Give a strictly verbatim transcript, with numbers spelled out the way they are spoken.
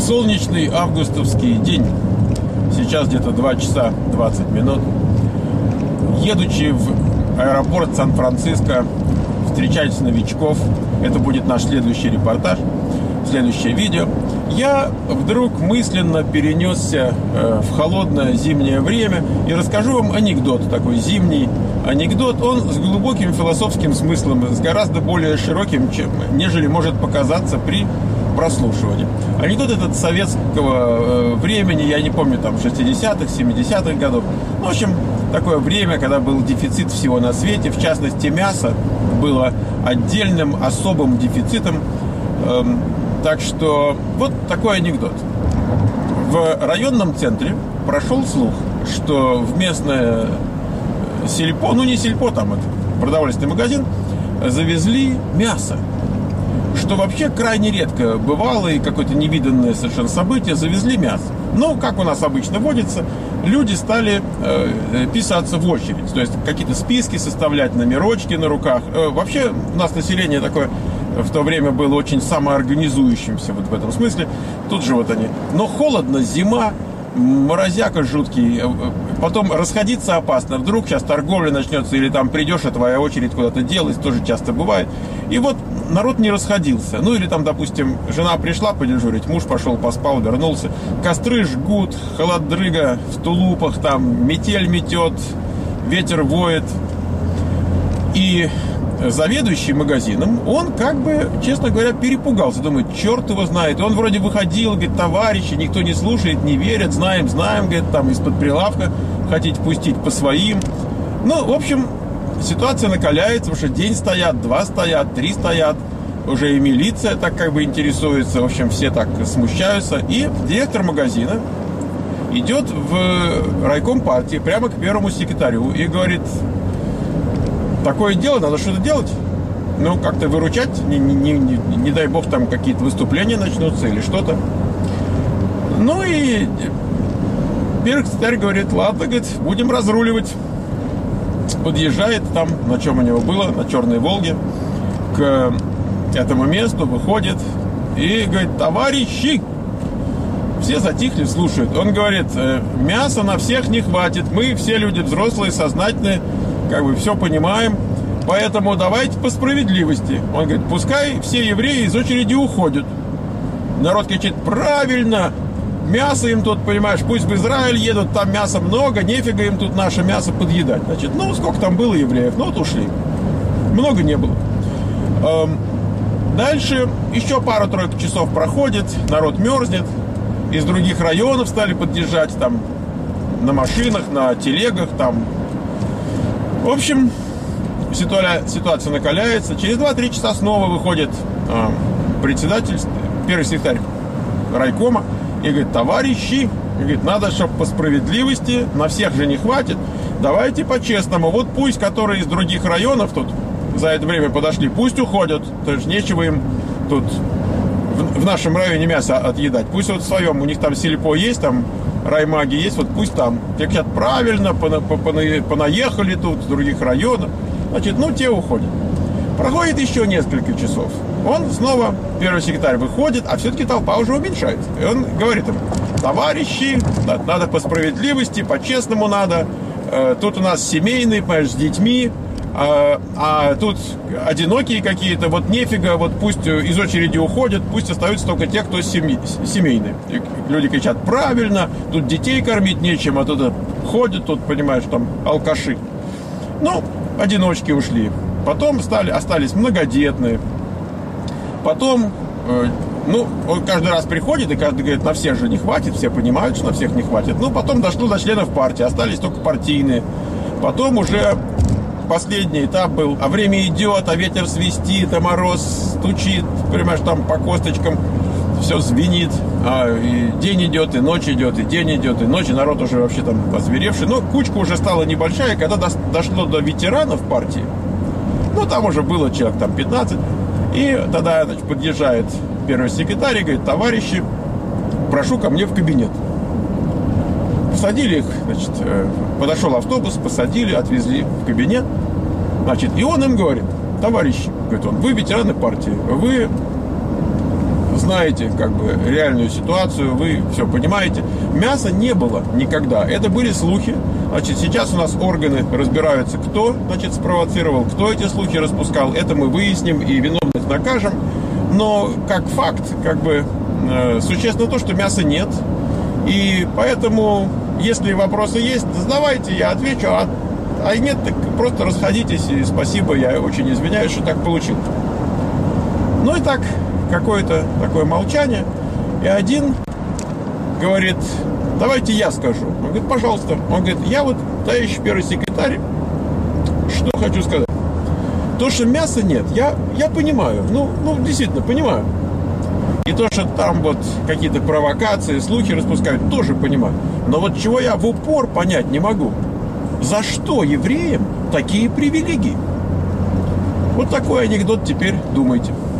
Солнечный августовский день. Сейчас где-то два часа двадцать минут. Едучи в аэропорт Сан-Франциско встречать новичков, это будет наш следующий репортаж, следующее видео, я вдруг мысленно перенесся в холодное зимнее время и расскажу вам анекдот, такой зимний анекдот. Он с глубоким философским смыслом, с гораздо более широким, чем, нежели может показаться при прослушивании. Анекдот этот советского времени, я не помню, там, шестидесятых, семидесятых годов. Ну, в общем, такое время, когда был дефицит всего на свете, в частности, мясо было отдельным, особым дефицитом. Эм, так что вот такой анекдот. В районном центре прошел слух, что в местное сельпо, ну не сельпо, там это продовольственный магазин, завезли мясо. Что вообще крайне редко бывало, и какое-то невиданное совершенно событие, завезли мясо. Ну, как у нас обычно водится, люди стали э, писаться в очередь, то есть какие-то списки составлять, номерочки на руках. Э, вообще у нас население такое в то время было очень самоорганизующимся вот в этом смысле. Тут же вот они. Но холодно, зима, морозяка жуткий, потом расходиться опасно. Вдруг сейчас торговля начнется, или там придешь, а твоя очередь куда-то делась, тоже часто бывает. И вот народ не расходился. Ну или там, допустим, жена пришла подежурить, муж пошел, поспал, вернулся. Костры жгут, холодрыга в тулупах, там метель метет, ветер воет. И заведующий магазином, он как бы, честно говоря, перепугался. Думает, черт его знает. И он вроде выходил, говорит, товарищи, никто не слушает, не верит, знаем, знаем, говорит, там из-под прилавка хотите пустить по своим. Ну, в общем, ситуация накаляется, потому что день стоят, два стоят, три стоят. Уже и милиция так как бы интересуется. В общем, все так смущаются. И директор магазина идет в райком партии прямо к первому секретарю и говорит: такое дело, надо что-то делать. Ну, как-то выручать, не, не, не, не, не дай бог там какие-то выступления начнутся или что-то. Ну и первый секретарь говорит: ладно, говорит, будем разруливать. Подъезжает там, на чем у него было, на Черной Волге, к этому месту, выходит и говорит: товарищи! Все затихли, слушают. Он говорит: мяса на всех не хватит, мы все люди взрослые, сознательные, как бы все понимаем, поэтому давайте по справедливости. Он говорит: пускай все евреи из очереди уходят. Народ кричит: правильно, мясо им тут, понимаешь, пусть в Израиль едут, там мяса много, нефига им тут наше мясо подъедать. Значит, ну сколько там было евреев, ну вот ушли. Много не было. Дальше еще пару-тройку часов проходит, народ мерзнет, из других районов стали подъезжать там на машинах, на телегах там. В общем, ситуация, ситуация накаляется. Через два-три часа снова выходит э, председатель, первый секретарь райкома и говорит: товарищи, говорит, надо, чтобы по справедливости, на всех же не хватит, давайте по-честному. Вот пусть, которые из других районов тут за это время подошли, пусть уходят. То есть нечего им тут в, в нашем районе мясо отъедать. Пусть вот в своем, у них там сельпо есть, там раймаги есть, вот пусть там. Те говорят: правильно, пона, пона, понаехали тут с других районов. Значит, ну, те уходят. Проходит еще несколько часов. Он снова, первый секретарь, выходит, а все-таки толпа уже уменьшается. И он говорит им: товарищи, надо по справедливости, по-честному надо. Тут у нас семейный, понимаешь, с детьми. А, а тут одинокие какие-то, вот нефига, вот пусть из очереди уходят, пусть остаются только те, кто семей, семейные. И люди кричат: правильно, тут детей кормить нечем, а тут ходят, тут, понимаешь, там алкаши. Ну, одиночки ушли. Потом стали, остались многодетные. Потом, э, ну, он каждый раз приходит, и каждый говорит: на всех же не хватит, все понимают, что на всех не хватит. Ну, потом дошло до членов партии, остались только партийные. Потом уже последний этап был: а время идет, а ветер свистит, а мороз стучит, понимаешь, там по косточкам все звенит, а и день идет, и ночь идет, и день идет, и ночь, и народ уже вообще там озверевший. Но кучка уже стала небольшая, когда до, дошло до ветеранов партии, ну, там уже было человек там пятнадцать, и тогда, значит, подъезжает первый секретарь и говорит: товарищи, прошу ко мне в кабинет. Посадили их, значит, подошел автобус, посадили, отвезли в кабинет, значит, и он им говорит: товарищи, говорит он, вы ветераны партии, вы знаете как бы реальную ситуацию, вы все понимаете. Мяса не было никогда. Это были слухи. Значит, сейчас у нас органы разбираются, кто, значит, спровоцировал, кто эти слухи распускал. Это мы выясним и виновных накажем. Но как факт, как бы э, существенно то, что мяса нет. И поэтому, если вопросы есть, задавайте, я отвечу. А, а нет, так просто расходитесь. И спасибо, я очень извиняюсь, что так получилось. Ну и так, какое-то такое молчание. И один говорит: давайте я скажу. Он говорит: пожалуйста. Он говорит: я вот, товарищ первый секретарь, что хочу сказать. То, что мяса нет, я, я понимаю. Ну, ну, действительно, понимаю. И то, что там вот какие-то провокации, слухи распускают, тоже понимаю. Но вот чего я в упор понять не могу. За что евреям такие привилегии? Вот такой анекдот, теперь думайте.